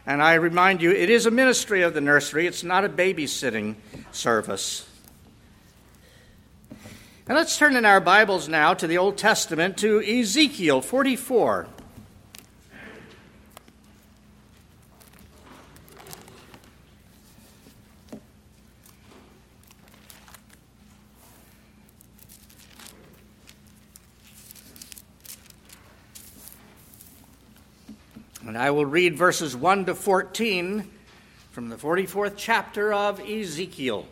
And I remind you, it is a ministry of the nursery. It's not a babysitting service. And let's turn in our Bibles now to the Old Testament, to Ezekiel 44. And I will read verses 1 to 14 from the 44th chapter of Ezekiel.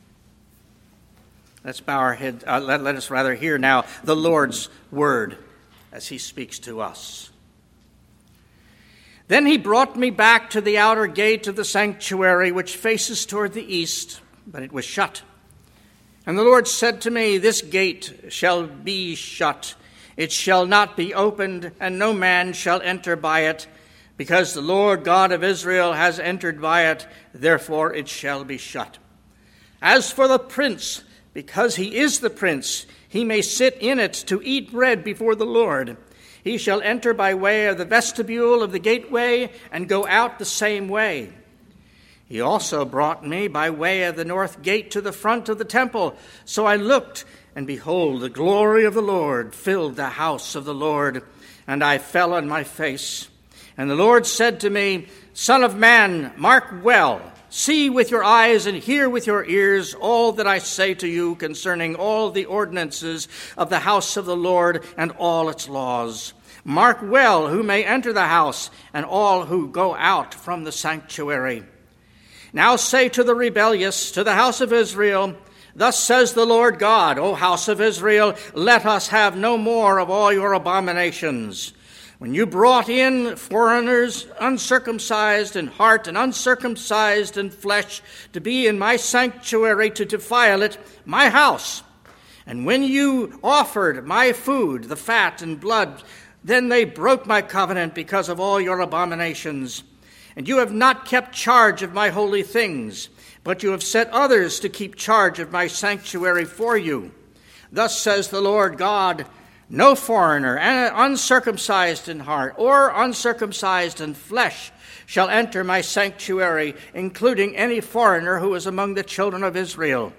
Let's bow our head. Let us rather hear now the Lord's word as he speaks to us. Then he brought me back to the outer gate of the sanctuary, which faces toward the east, but it was shut. And the Lord said to me, "This gate shall be shut. It shall not be opened, and no man shall enter by it, because the Lord God of Israel has entered by it, therefore it shall be shut. As for the prince, because he is the prince, he may sit in it to eat bread before the Lord. He shall enter by way of the vestibule of the gateway and go out the same way. He also brought me by way of the north gate to the front of the temple. So I looked, and behold, the glory of the Lord filled the house of the Lord, and I fell on my face. And the Lord said to me, Son of man, mark well, see with your eyes and hear with your ears all that I say to you concerning all the ordinances of the house of the Lord and all its laws. Mark well who may enter the house and all who go out from the sanctuary. Now say to the rebellious, to the house of Israel, Thus says the Lord God, O house of Israel, let us have no more of all your abominations. When you brought in foreigners, uncircumcised in heart and uncircumcised in flesh, to be in my sanctuary to defile it, my house, and when you offered my food, the fat and blood, then they broke my covenant because of all your abominations. And you have not kept charge of my holy things, but you have set others to keep charge of my sanctuary for you. Thus says the Lord God, no foreigner, uncircumcised in heart or uncircumcised in flesh, shall enter my sanctuary, including any foreigner who is among the children of Israel.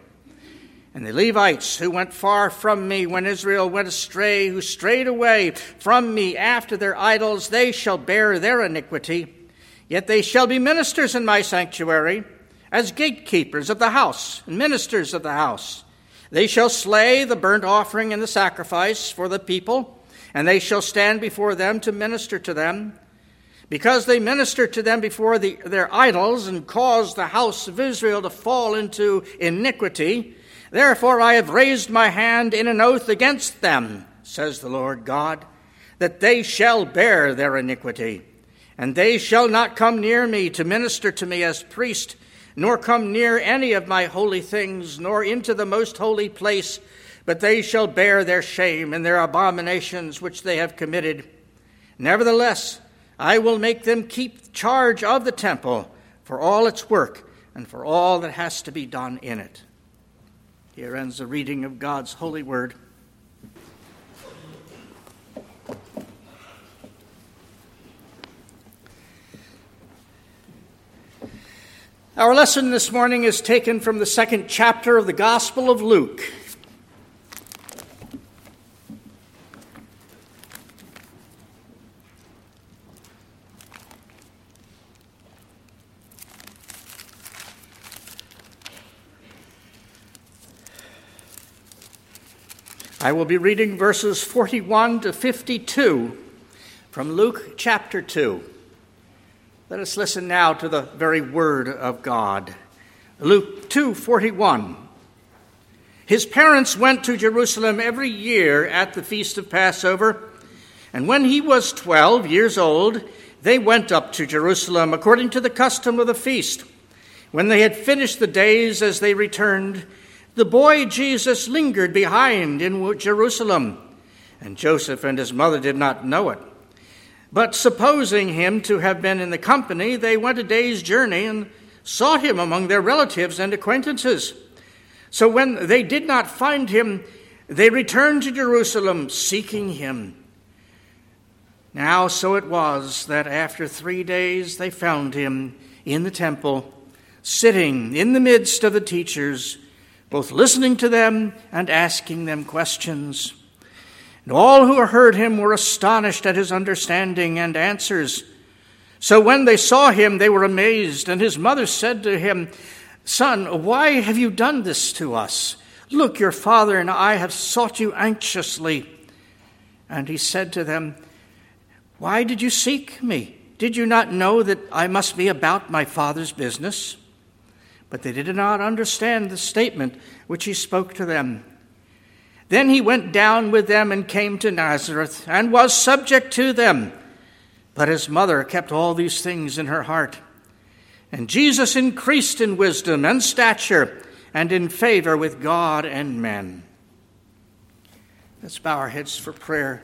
And the Levites who went far from me when Israel went astray, who strayed away from me after their idols, they shall bear their iniquity. Yet they shall be ministers in my sanctuary, as gatekeepers of the house and ministers of the house. They shall slay the burnt offering and the sacrifice for the people, and they shall stand before them to minister to them. Because they minister to them before their idols and cause the house of Israel to fall into iniquity, therefore I have raised my hand in an oath against them, says the Lord God, that they shall bear their iniquity. And they shall not come near me to minister to me as priest, nor come near any of my holy things, nor into the most holy place, but they shall bear their shame and their abominations which they have committed. Nevertheless, I will make them keep charge of the temple for all its work and for all that has to be done in it. Here ends the reading of God's holy word. Our lesson this morning is taken from the second chapter of the Gospel of Luke. I will be reading verses 41 to 52 from Luke chapter 2. Let us listen now to the very word of God. Luke 2:41. His parents went to Jerusalem every year at the feast of Passover, and when he was 12 years old, they went up to Jerusalem according to the custom of the feast. When they had finished the days as they returned, the boy Jesus lingered behind in Jerusalem, and Joseph and his mother did not know it. But supposing him to have been in the company, they went a day's journey and sought him among their relatives and acquaintances. So when they did not find him, they returned to Jerusalem seeking him. Now so it was that after 3 days they found him in the temple, sitting in the midst of the teachers, both listening to them and asking them questions. And all who heard him were astonished at his understanding and answers. So when they saw him, they were amazed, and his mother said to him, "Son, why have you done this to us? Look, your father and I have sought you anxiously." And he said to them, "Why did you seek me? Did you not know that I must be about my Father's business?" But they did not understand the statement which he spoke to them. Then he went down with them and came to Nazareth and was subject to them. But his mother kept all these things in her heart. And Jesus increased in wisdom and stature and in favor with God and men. Let's bow our heads for prayer.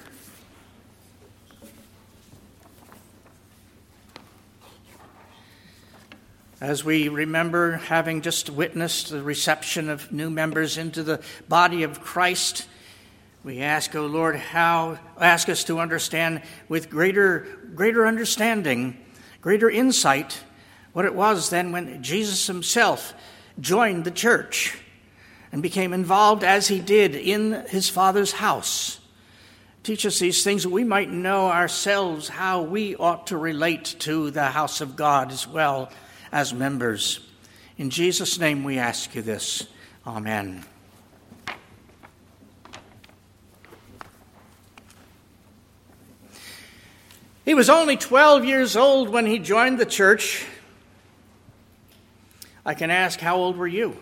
As we remember having just witnessed the reception of new members into the body of Christ, we ask, O Lord, ask us to understand with greater understanding, greater insight, what it was then when Jesus himself joined the church and became involved as he did in his Father's house. Teach us these things that we might know ourselves how we ought to relate to the house of God as well as members. In Jesus' name we ask you this. Amen. He was only 12 years old when he joined the church. I can ask, how old were you?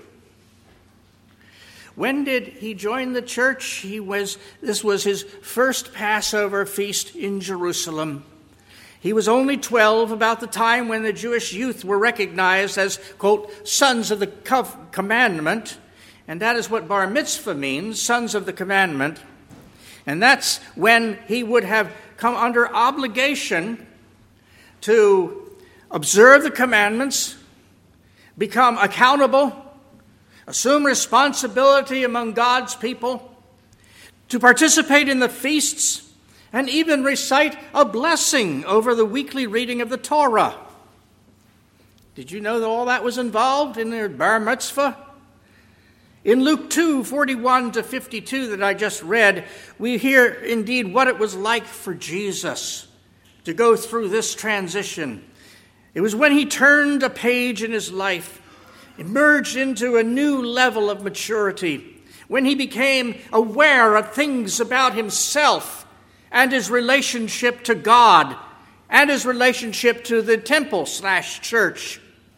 When did he join the church? This was his first Passover feast in Jerusalem. He was only 12, about the time when the Jewish youth were recognized as, quote, sons of the commandment. And that is what bar mitzvah means, sons of the commandment. And that's when he would have come under obligation to observe the commandments, become accountable, assume responsibility among God's people, to participate in the feasts, and even recite a blessing over the weekly reading of the Torah. Did you know that all that was involved in their bar mitzvah? In Luke 2:41-52 that I just read, we hear indeed what it was like for Jesus to go through this transition. It was when he turned a page in his life, emerged into a new level of maturity, when he became aware of things about himself and his relationship to God and his relationship to the temple/church.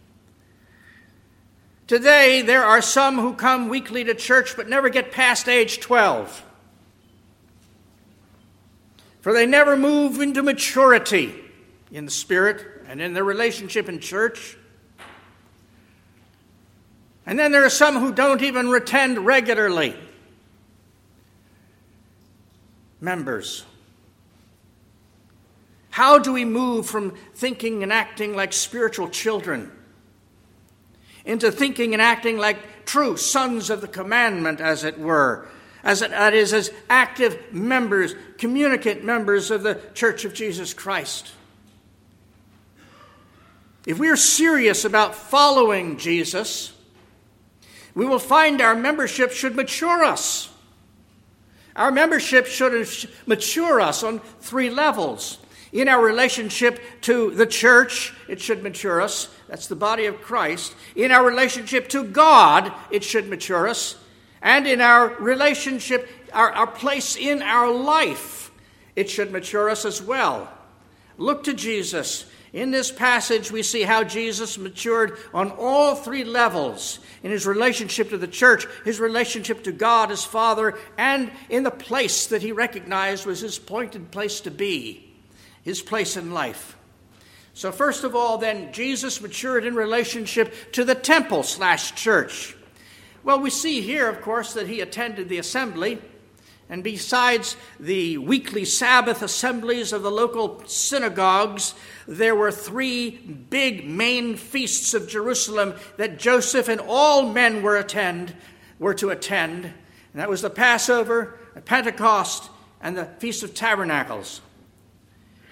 Today, there are some who come weekly to church but never get past age 12. For they never move into maturity in the spirit and in their relationship in church. And then there are some who don't even attend regularly. Members, how do we move from thinking and acting like spiritual children into thinking and acting like true sons of the commandment, as it were, as active members, communicant members of the Church of Jesus Christ? If we are serious about following Jesus, we will find our membership should mature us. Our membership should mature us on 3 levels. In our relationship to the church, it should mature us. That's the body of Christ. In our relationship to God, it should mature us. And in our relationship, our place in our life, it should mature us as well. Look to Jesus. In this passage, we see how Jesus matured on all 3 levels. In his relationship to the church, his relationship to God, his Father, and in the place that he recognized was his appointed place to be, his place in life. So first of all, then, Jesus matured in relationship to the temple/church. Well, we see here, of course, that he attended the assembly. And besides the weekly Sabbath assemblies of the local synagogues, there were 3 big main feasts of Jerusalem that Joseph and all men were to attend. And that was the Passover, the Pentecost, and the Feast of Tabernacles.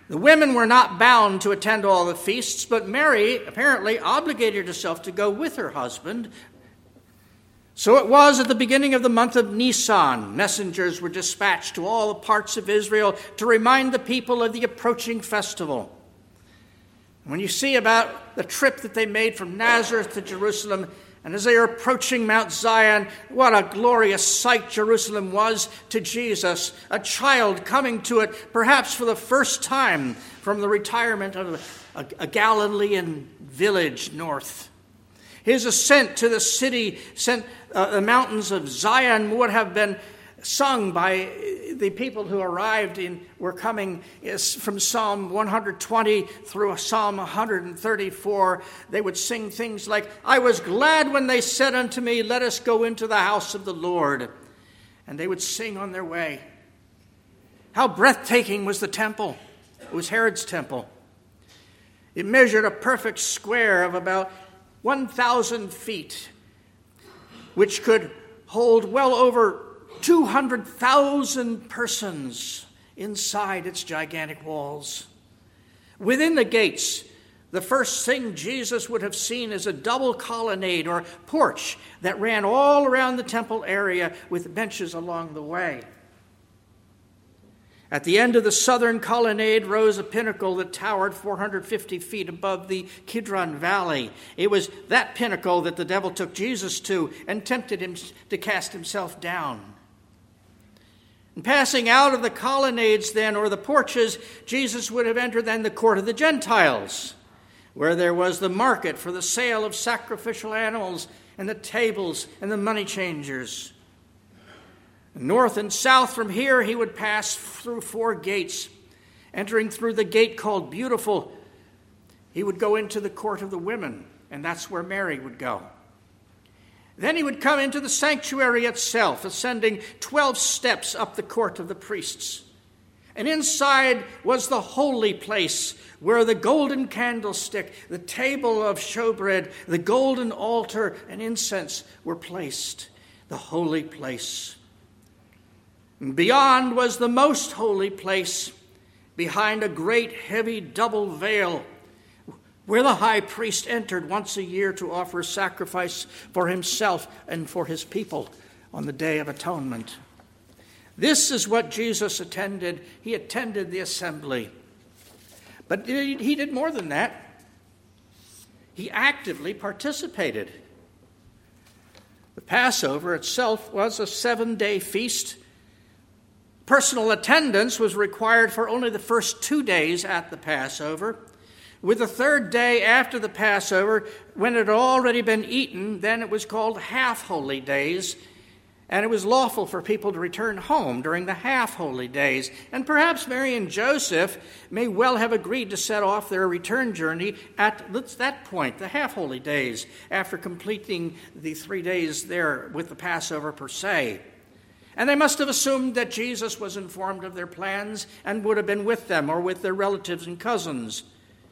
The women were not bound to attend all the feasts, but Mary apparently obligated herself to go with her husband. So it was at the beginning of the month of Nisan. Messengers were dispatched to all the parts of Israel to remind the people of the approaching festival. When you see about the trip that they made from Nazareth to Jerusalem, and as they are approaching Mount Zion, what a glorious sight Jerusalem was to Jesus, a child coming to it perhaps for the first time from the retirement of a Galilean village north. His ascent to the city, the mountains of Zion, would have been sung by the people who were coming from Psalm 120 through Psalm 134. They would sing things like, "I was glad when they said unto me, let us go into the house of the Lord." And they would sing on their way. How breathtaking was the temple. It was Herod's temple. It measured a perfect square of about 1,000 feet, which could hold well over 200,000 persons inside its gigantic walls. Within the gates, the first thing Jesus would have seen is a double colonnade or porch that ran all around the temple area with benches along the way. At the end of the southern colonnade rose a pinnacle that towered 450 feet above the Kidron Valley. It was that pinnacle that the devil took Jesus to and tempted him to cast himself down. And passing out of the colonnades then, or the porches, Jesus would have entered then the court of the Gentiles, where there was the market for the sale of sacrificial animals and the tables and the money changers. North and south from here, he would pass through 4 gates. Entering through the gate called Beautiful, he would go into the court of the women, and that's where Mary would go. Then he would come into the sanctuary itself, ascending 12 steps up the court of the priests. And inside was the holy place, where the golden candlestick, the table of showbread, the golden altar, and incense were placed. The holy place. Beyond was the most holy place, behind a great heavy double veil, where the high priest entered once a year to offer sacrifice for himself and for his people on the Day of Atonement. This is what Jesus attended. He attended the assembly. But he did more than that. He actively participated. The Passover itself was a 7-day feast. Personal attendance was required for only the first 2 days at the Passover. With the 3rd day after the Passover, when it had already been eaten, then it was called half-holy days, and it was lawful for people to return home during the half-holy days. And perhaps Mary and Joseph may well have agreed to set off their return journey at that point, the half-holy days, after completing the 3 days there with the Passover per se. And they must have assumed that Jesus was informed of their plans and would have been with them or with their relatives and cousins.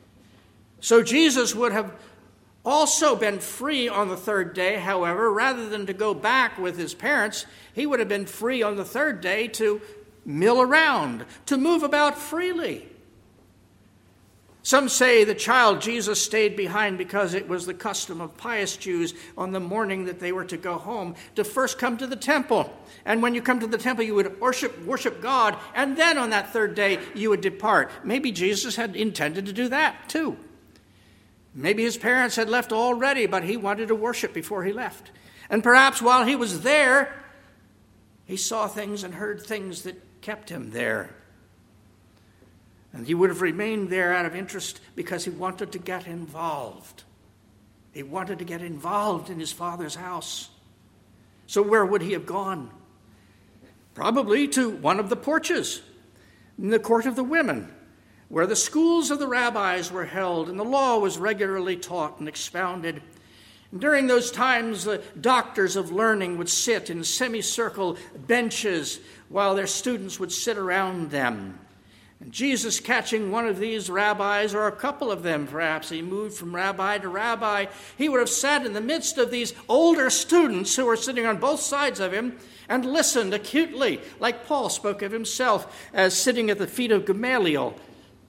So Jesus would have also been free on the 3rd day. However, rather than to go back with his parents, he would have been free on the 3rd day to mill around, to move about freely. Some say the child Jesus stayed behind because it was the custom of pious Jews on the morning that they were to go home to first come to the temple. And when you come to the temple, you would worship God, and then on that 3rd day, you would depart. Maybe Jesus had intended to do that too. Maybe his parents had left already, but he wanted to worship before he left. And perhaps while he was there, he saw things and heard things that kept him there. And he would have remained there out of interest because he wanted to get involved. He wanted to get involved in his Father's house. So where would he have gone? Probably to one of the porches in the court of the women, where the schools of the rabbis were held and the law was regularly taught and expounded. And during those times, the doctors of learning would sit in semicircle benches while their students would sit around them. And Jesus, catching one of these rabbis, or a couple of them perhaps, he moved from rabbi to rabbi, he would have sat in the midst of these older students who were sitting on both sides of him and listened acutely, like Paul spoke of himself as sitting at the feet of Gamaliel,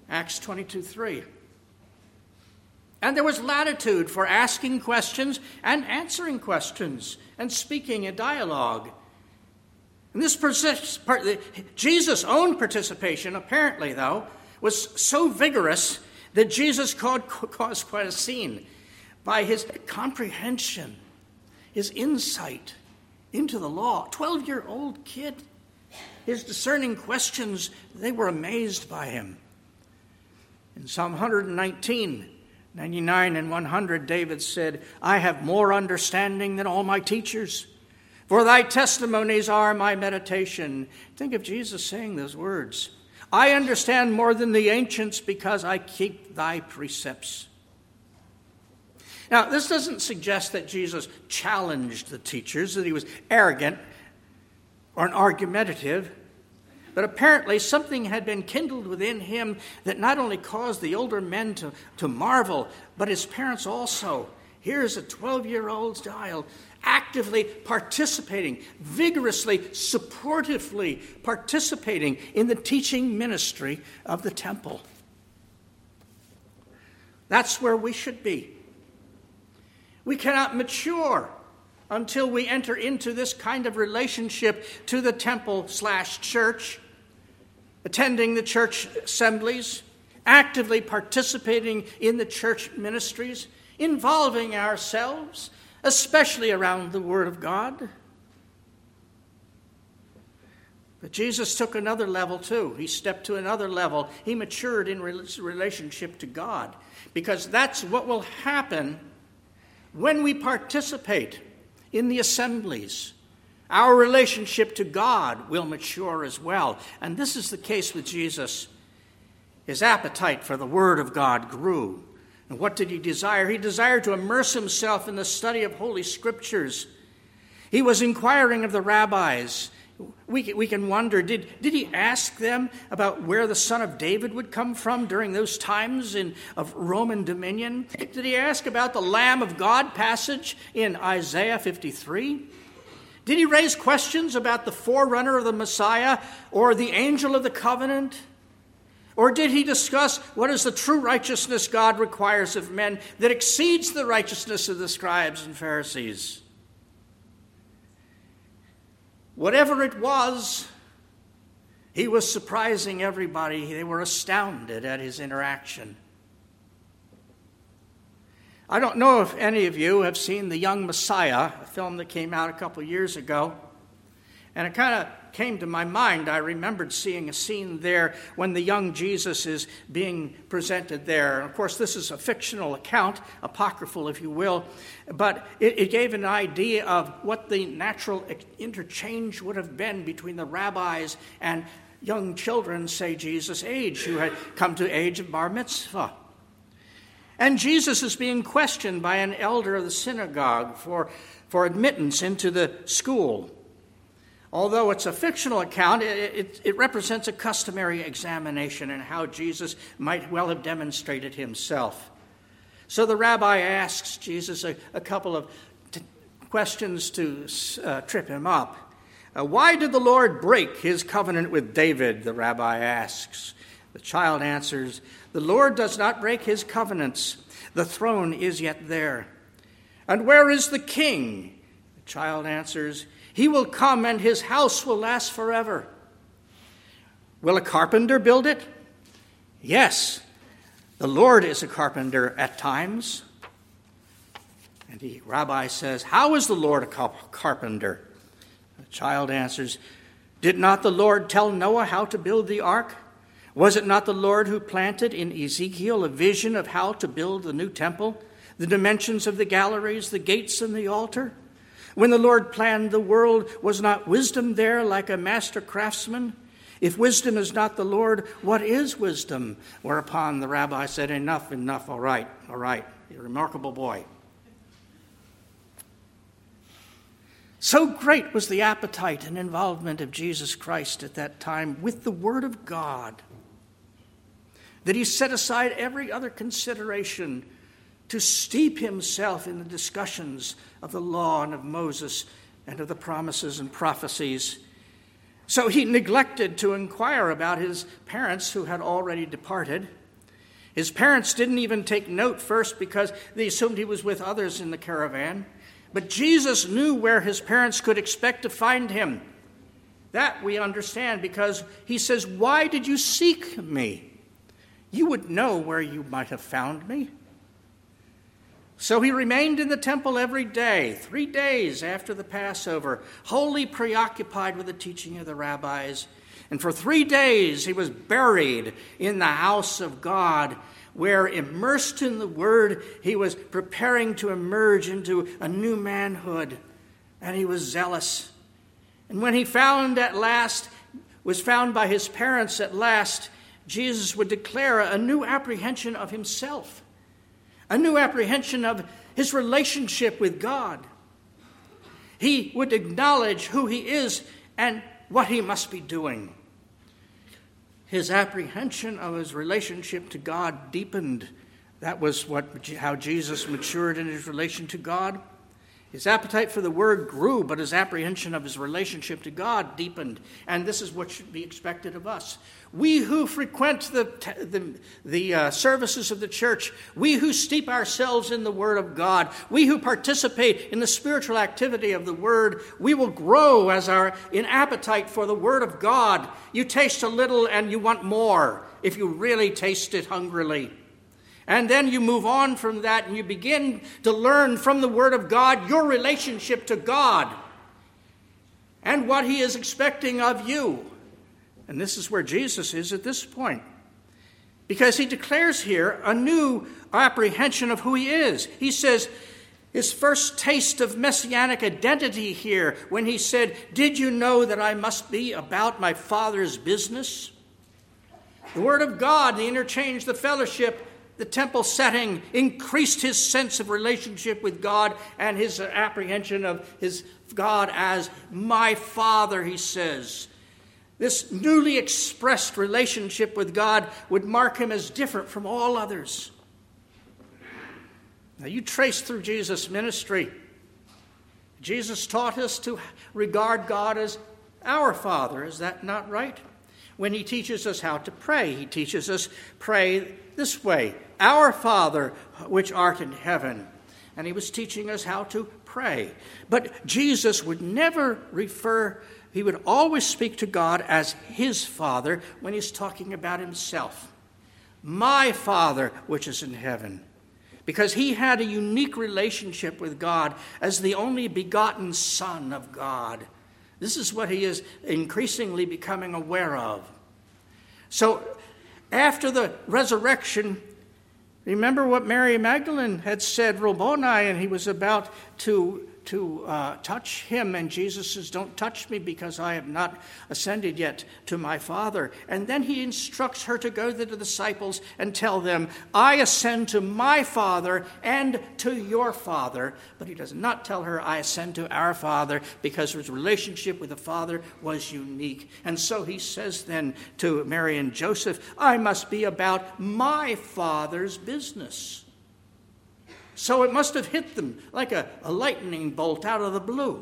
Acts 22:3. And there was latitude for asking questions and answering questions and speaking a dialogue. And this Jesus' own participation, apparently, though, was so vigorous that Jesus caused quite a scene by his comprehension, his insight into the law. 12-year-old kid, his discerning questions, they were amazed by him. In Psalm 119, 99 and 100, David said, I have more understanding than all my teachers, for thy testimonies are my meditation. Think of Jesus saying those words. I understand more than the ancients because I keep thy precepts. Now, this doesn't suggest that Jesus challenged the teachers, that he was arrogant or argumentative, but apparently something had been kindled within him that not only caused the older men to marvel, but his parents also. Here's a 12-year-old child actively participating, vigorously, supportively participating in the teaching ministry of the temple. That's where we should be. We cannot mature until we enter into this kind of relationship to the temple/church, attending the church assemblies, actively participating in the church ministries, involving ourselves, especially around the Word of God. But Jesus took another level too. He stepped to another level. He matured in relationship to God, because that's what will happen when we participate in the assemblies. Our relationship to God will mature as well. And this is the case with Jesus. His appetite for the Word of God grew. And what did he desire? He desired to immerse himself in the study of Holy Scriptures. He was inquiring of the rabbis. We can wonder, did he ask them about where the Son of David would come from during those times of Roman dominion? Did he ask about the Lamb of God passage in Isaiah 53? Did he raise questions about the forerunner of the Messiah or the angel of the covenant? Or did he discuss what is the true righteousness God requires of men that exceeds the righteousness of the scribes and Pharisees? Whatever it was, he was surprising everybody. They were astounded at his interaction. I don't know if any of you have seen The Young Messiah, a film that came out a couple years ago. And it kind of came to my mind. I remembered seeing a scene there when the young Jesus is being presented there. Of course, this is a fictional account, apocryphal, if you will, but it gave an idea of what the natural interchange would have been between the rabbis and young children, say Jesus' age, who had come to age of bar mitzvah. And Jesus is being questioned by an elder of the synagogue for admittance into the school. Although it's a fictional account, it represents a customary examination and how Jesus might well have demonstrated himself. So the rabbi asks Jesus a couple of questions to trip him up. Why did the Lord break his covenant with David, the rabbi asks. The child answers, the Lord does not break his covenants. The throne is yet there. And where is the king? The child answers, he will come and his house will last forever. Will a carpenter build it? Yes, the Lord is a carpenter at times. And the rabbi says, how is the Lord a carpenter? The child answers, did not the Lord tell Noah how to build the ark? Was it not the Lord who planted in Ezekiel a vision of how to build the new temple, the dimensions of the galleries, the gates, and the altar? When the Lord planned the world, was not wisdom there like a master craftsman? If wisdom is not the Lord, what is wisdom? Whereupon the rabbi said, enough, all right, you're a remarkable boy. So great was the appetite and involvement of Jesus Christ at that time with the Word of God that he set aside every other consideration to steep himself in the discussions of the law and of Moses and of the promises and prophecies. So he neglected to inquire about his parents who had already departed. His parents didn't even take note first because they assumed he was with others in the caravan. But Jesus knew where his parents could expect to find him. That we understand because he says, "Why did you seek me? You would know where you might have found me." So he remained in the temple every day, 3 days after the Passover, wholly preoccupied with the teaching of the rabbis. And for 3 days he was buried in the house of God, where, immersed in the Word, he was preparing to emerge into a new manhood. And he was zealous. And when he was found by his parents at last, Jesus would declare a new apprehension of himself, a new apprehension of his relationship with God. He would acknowledge who he is and what he must be doing. His apprehension of his relationship to God deepened. That was how Jesus matured in his relation to God. His appetite for the Word grew, but his apprehension of his relationship to God deepened. And this is what should be expected of us. We who frequent the services of the church, we who steep ourselves in the Word of God, we who participate in the spiritual activity of the Word, we will grow in appetite for the Word of God. You taste a little and you want more if you really taste it hungrily. And then you move on from that and you begin to learn from the Word of God your relationship to God and what he is expecting of you. And this is where Jesus is at this point, because he declares here a new apprehension of who he is. He says his first taste of messianic identity here when he said, "Did you know that I must be about my Father's business?" The Word of God, the interchange, the fellowship, the temple setting increased his sense of relationship with God and his apprehension of his God as my Father, he says. This newly expressed relationship with God would mark him as different from all others. Now you trace through Jesus' ministry. Jesus taught us to regard God as our Father. Is that not right? When he teaches us how to pray, he teaches us pray this way: "Our Father, which art in heaven." And he was teaching us how to pray. But Jesus would never he would always speak to God as his Father when he's talking about himself. "My Father, which is in heaven." Because he had a unique relationship with God as the only begotten Son of God. This is what he is increasingly becoming aware of. So, after the resurrection, remember what Mary Magdalene had said, "Rabboni," and he was about to touch him, and Jesus says, "Don't touch me because I have not ascended yet to my Father." And then he instructs her to go to the disciples and tell them, "I ascend to my Father and to your Father." But he does not tell her, "I ascend to our Father," because his relationship with the Father was unique. And so he says then to Mary and Joseph, "I must be about my Father's business." So it must have hit them like a lightning bolt out of the blue.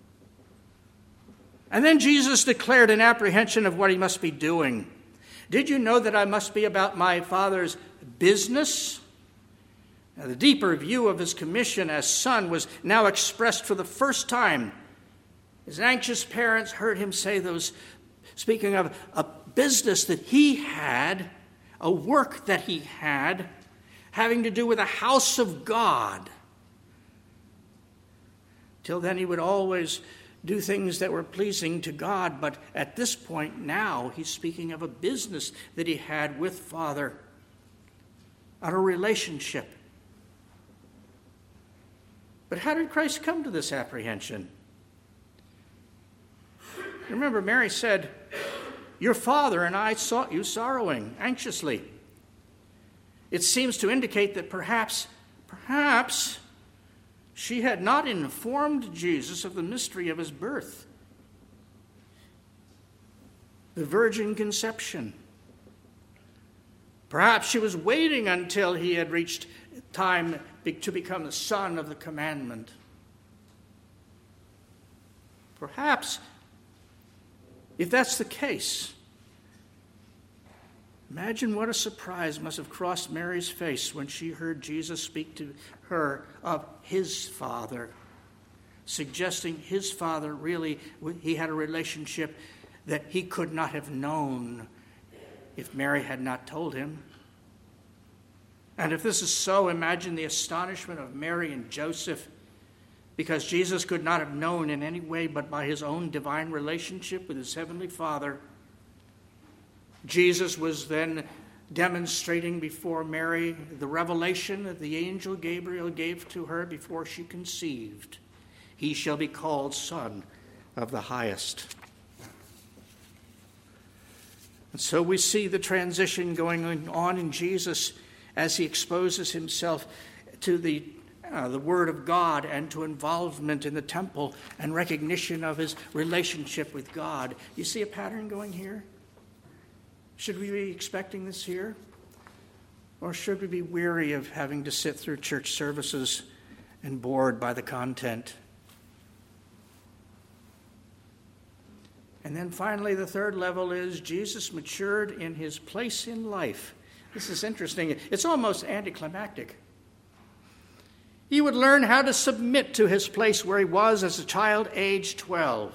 And then Jesus declared an apprehension of what he must be doing. "Did you know that I must be about my Father's business?" Now, the deeper view of his commission as son was now expressed for the first time. His anxious parents heard him say speaking of a business that he had, a work that he had, having to do with the house of God. Till then, he would always do things that were pleasing to God, but at this point now, he's speaking of a business that he had with Father, on a relationship. But how did Christ come to this apprehension? Remember, Mary said, "Your father and I sought you sorrowing, anxiously." It seems to indicate that perhaps she had not informed Jesus of the mystery of his birth, the virgin conception. Perhaps she was waiting until he had reached time to become the son of the commandment. Perhaps, if that's the case, Imagine what a surprise must have crossed Mary's face when she heard Jesus speak to her of his Father, suggesting his Father really, he had a relationship that he could not have known if Mary had not told him. And if this is so, imagine the astonishment of Mary and Joseph, because Jesus could not have known in any way but by his own divine relationship with his heavenly Father. Jesus was then demonstrating before Mary the revelation that the angel Gabriel gave to her before she conceived. He shall be called Son of the Highest. And so we see the transition going on in Jesus as he exposes himself to the Word of God and to involvement in the temple and recognition of his relationship with God. You see a pattern going here? Should we be expecting this here? Or should we be weary of having to sit through church services and bored by the content? And then finally, the third level is Jesus matured in his place in life. This is interesting. It's almost anticlimactic. He would learn how to submit to his place where he was as a child, age 12.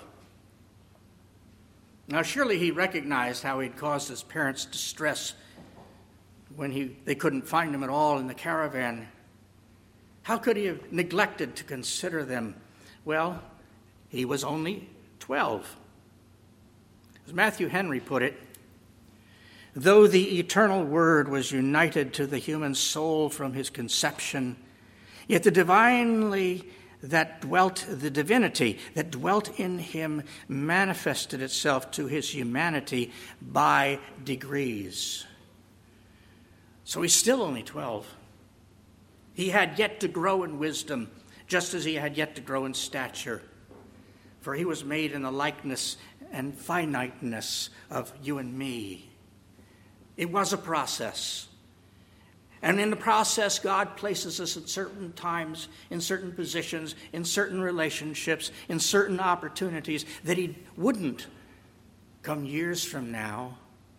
Now, surely he recognized how he'd caused his parents distress when they couldn't find him at all in the caravan. How could he have neglected to consider them? Well, he was only 12. As Matthew Henry put it, though the eternal Word was united to the human soul from his conception, yet the divinity that dwelt in him manifested itself to his humanity by degrees. So he's still only 12. He had yet to grow in wisdom, just as he had yet to grow in stature. For he was made in the likeness and finiteness of you and me. It was a process. And in the process, God places us at certain times, in certain positions, in certain relationships, in certain opportunities that he wouldn't come years from now.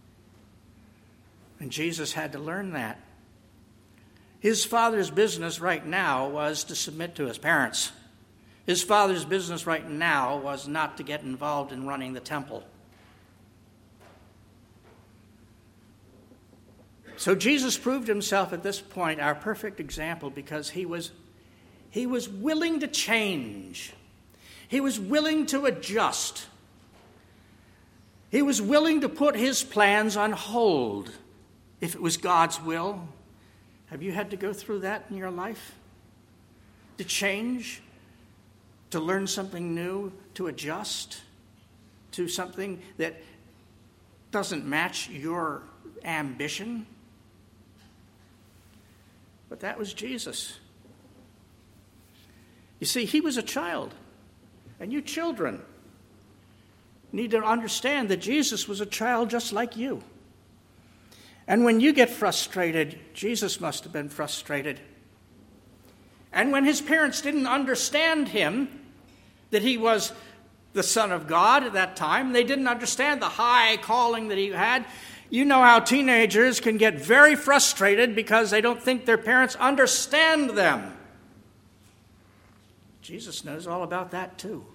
And Jesus had to learn that. His father's business right now was to submit to his parents. His father's business right now was not to get involved in running the temple. So Jesus proved himself at this point our perfect example because he was willing to change. He was willing to adjust. He was willing to put his plans on hold if it was God's will. Have you had to go through that in your life? To change? To learn something new? To adjust to something that doesn't match your ambition? But that was Jesus. You see, he was a child. And you children need to understand that Jesus was a child just like you. And when you get frustrated, Jesus must have been frustrated. And when his parents didn't understand him, that he was the Son of God at that time, they didn't understand the high calling that he had. You know how teenagers can get very frustrated because they don't think their parents understand them. Jesus knows all about that too.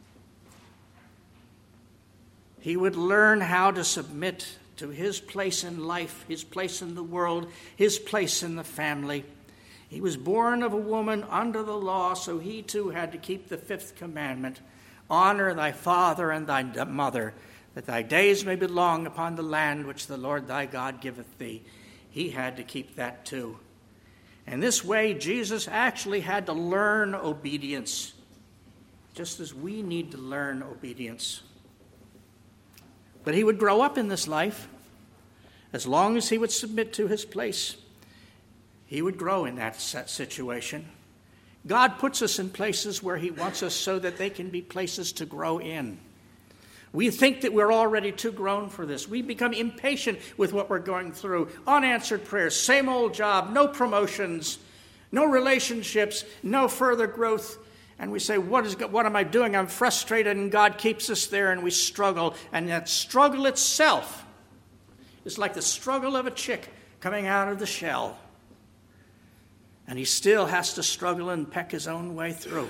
He would learn how to submit to his place in life, his place in the world, his place in the family. He was born of a woman under the law, so he too had to keep the fifth commandment. Honor thy father and thy mother, that thy days may be long upon the land which the Lord thy God giveth thee. He had to keep that too. And this way, Jesus actually had to learn obedience, just as we need to learn obedience. But he would grow up in this life. As long as he would submit to his place, he would grow in that situation. God puts us in places where he wants us so that they can be places to grow in. We think that we're already too grown for this. We become impatient with what we're going through. Unanswered prayers, same old job, no promotions, no relationships, no further growth. And we say, what am I doing? I'm frustrated, and God keeps us there, and we struggle. And that struggle itself It's like the struggle of a chick coming out of the shell. And he still has to struggle and peck his own way through.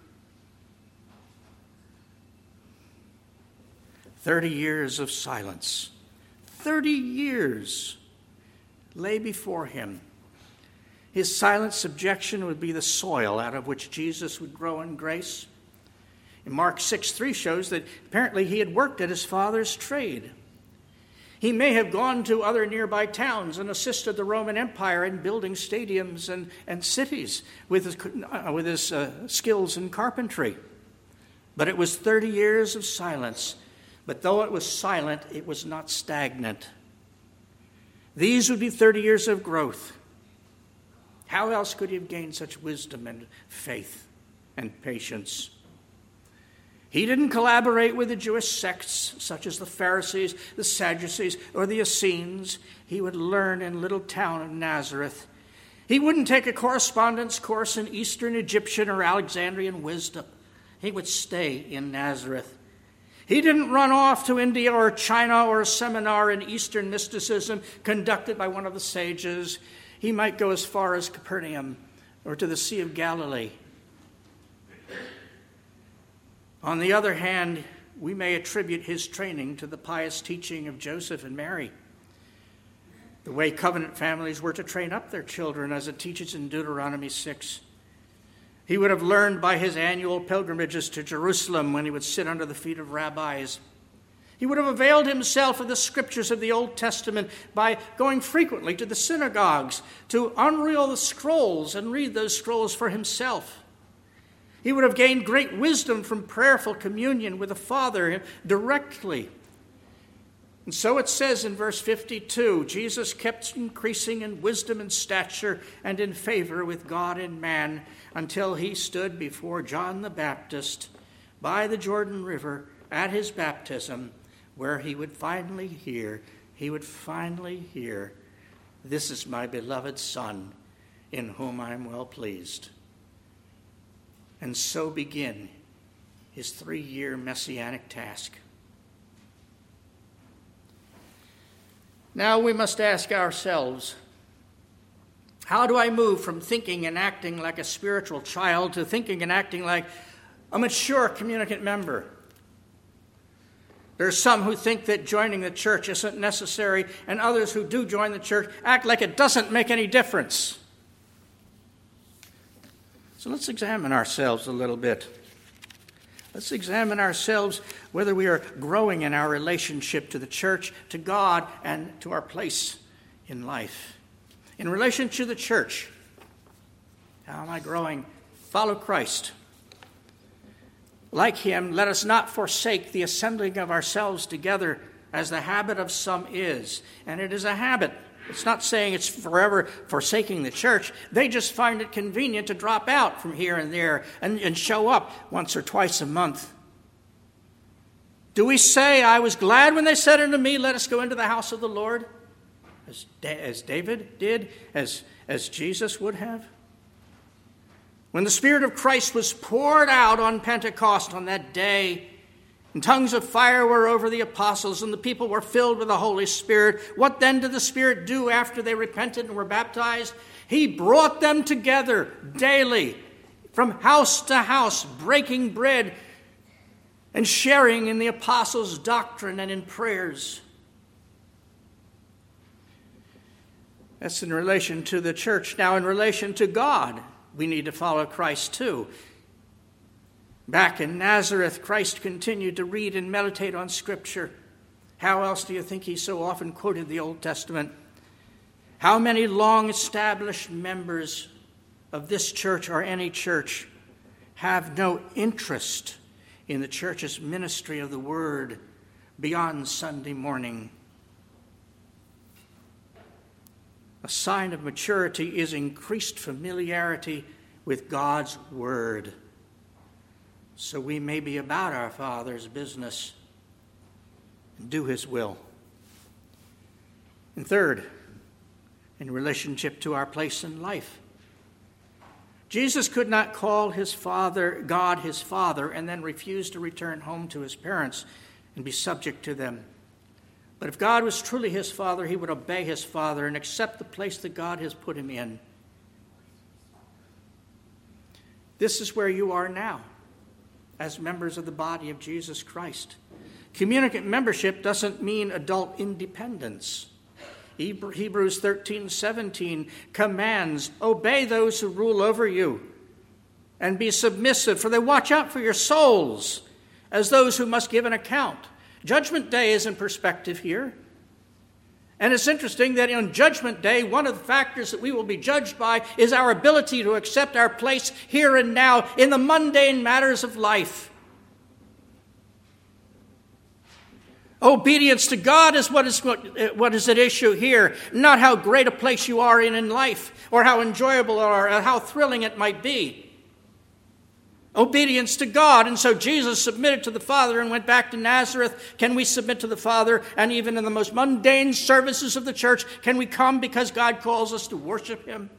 30 years of silence. 30 years lay before him. His silent subjection would be the soil out of which Jesus would grow in grace. And Mark 6:3 shows that apparently he had worked at his father's trade. He may have gone to other nearby towns and assisted the Roman Empire in building stadiums and cities with his skills in carpentry. But it was 30 years of silence. But though it was silent, it was not stagnant. These would be 30 years of growth. How else could he have gained such wisdom and faith and patience? He didn't collaborate with the Jewish sects such as the Pharisees, the Sadducees, or the Essenes. He would learn in little town of Nazareth. He wouldn't take a correspondence course in Eastern Egyptian or Alexandrian wisdom. He would stay in Nazareth. He didn't run off to India or China or a seminar in Eastern mysticism conducted by one of the sages. He might go as far as Capernaum or to the Sea of Galilee. On the other hand, we may attribute his training to the pious teaching of Joseph and Mary, the way covenant families were to train up their children, as it teaches in Deuteronomy 6. He would have learned by his annual pilgrimages to Jerusalem when he would sit under the feet of rabbis. He would have availed himself of the scriptures of the Old Testament by going frequently to the synagogues to unreel the scrolls and read those scrolls for himself. He would have gained great wisdom from prayerful communion with the Father directly. And so it says in verse 52, Jesus kept increasing in wisdom and stature and in favor with God and man until he stood before John the Baptist by the Jordan River at his baptism, where he would finally hear, "This is my beloved Son, in whom I am well pleased." And so begin his 3-year messianic task. Now we must ask ourselves, how do I move from thinking and acting like a spiritual child to thinking and acting like a mature communicant member? There are some who think that joining the church isn't necessary, and others who do join the church act like it doesn't make any difference. So let's examine ourselves a little bit. Let's examine ourselves whether we are growing in our relationship to the church, to God, and to our place in life. In relation to the church, how am I growing? Follow Christ. Like him, let us not forsake the assembling of ourselves together as the habit of some is. And it is a habit. It's not saying it's forever forsaking the church. They just find it convenient to drop out from here and there and show up once or twice a month. Do we say, "I was glad when they said unto me, let us go into the house of the Lord," as David did, as Jesus would have? When the Spirit of Christ was poured out on Pentecost on that day, and tongues of fire were over the apostles, and the people were filled with the Holy Spirit, what then did the Spirit do after they repented and were baptized? He brought them together daily, from house to house, breaking bread and sharing in the apostles' doctrine and in prayers. That's in relation to the church. Now, in relation to God, we need to follow Christ too. Back in Nazareth, Christ continued to read and meditate on Scripture. How else do you think he so often quoted the Old Testament? How many long-established members of this church or any church have no interest in the church's ministry of the Word beyond Sunday morning? A sign of maturity is increased familiarity with God's Word, so we may be about our Father's business and do his will. And third, in relationship to our place in life, Jesus could not call his Father, God his Father, and then refuse to return home to his parents and be subject to them. But if God was truly his Father, he would obey his Father and accept the place that God has put him in. This is where you are now, as members of the body of Jesus Christ. Communicant membership doesn't mean adult independence. Hebrews 13:17 commands, obey those who rule over you and be submissive, for they watch out for your souls as those who must give an account. Judgment Day is in perspective here. And it's interesting that on Judgment Day, one of the factors that we will be judged by is our ability to accept our place here and now in the mundane matters of life. Obedience to God is what is at issue here, not how great a place you are in life, or how enjoyable or how thrilling it might be. Obedience to God. And so Jesus submitted to the Father and went back to Nazareth. Can we submit to the Father? And even in the most mundane services of the church, can we come because God calls us to worship him?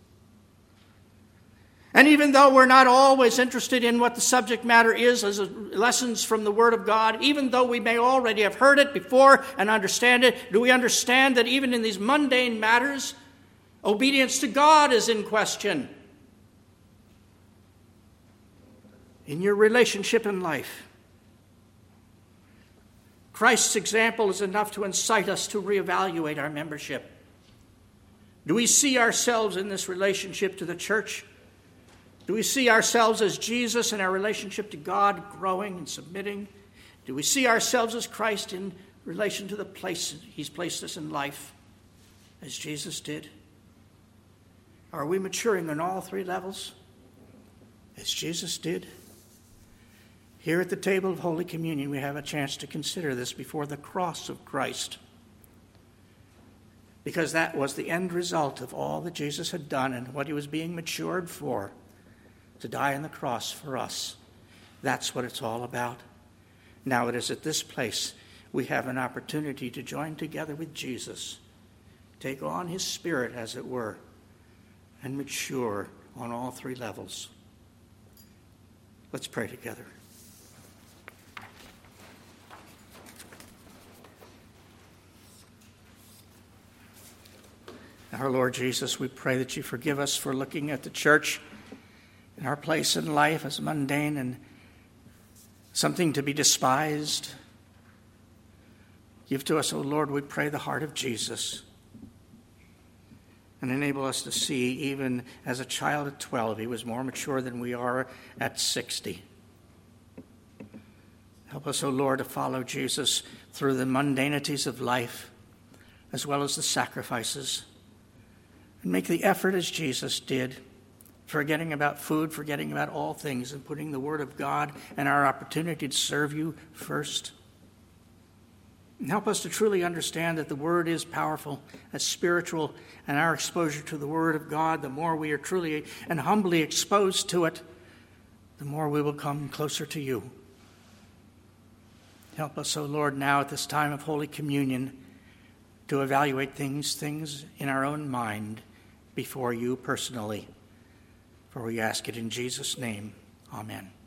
And even though we're not always interested in what the subject matter is as lessons from the Word of God, even though we may already have heard it before and understand it, do we understand that even in these mundane matters, obedience to God is in question? In your relationship in life, Christ's example is enough to incite us to reevaluate our membership. Do we see ourselves in this relationship to the church? Do we see ourselves as Jesus in our relationship to God, growing and submitting? Do we see ourselves as Christ in relation to the place he's placed us in life, as Jesus did? Are we maturing on all three levels, as Jesus did? Here at the table of Holy Communion, we have a chance to consider this before the cross of Christ, because that was the end result of all that Jesus had done and what he was being matured for, to die on the cross for us. That's what it's all about. Now it is at this place we have an opportunity to join together with Jesus, take on his Spirit, as it were, and mature on all three levels. Let's pray together. Our Lord Jesus, we pray that you forgive us for looking at the church and our place in life as mundane and something to be despised. Give to us, O Lord, we pray, the heart of Jesus, and enable us to see, even as a child at 12, he was more mature than we are at 60. Help us, O Lord, to follow Jesus through the mundanities of life as well as the sacrifices, and make the effort as Jesus did, forgetting about food, forgetting about all things, and putting the Word of God and our opportunity to serve you first. And help us to truly understand that the Word is powerful, as spiritual, and our exposure to the Word of God, the more we are truly and humbly exposed to it, the more we will come closer to you. Help us, O Lord, now at this time of Holy Communion, to evaluate things in our own mind before you personally. For we ask it in Jesus' name. Amen.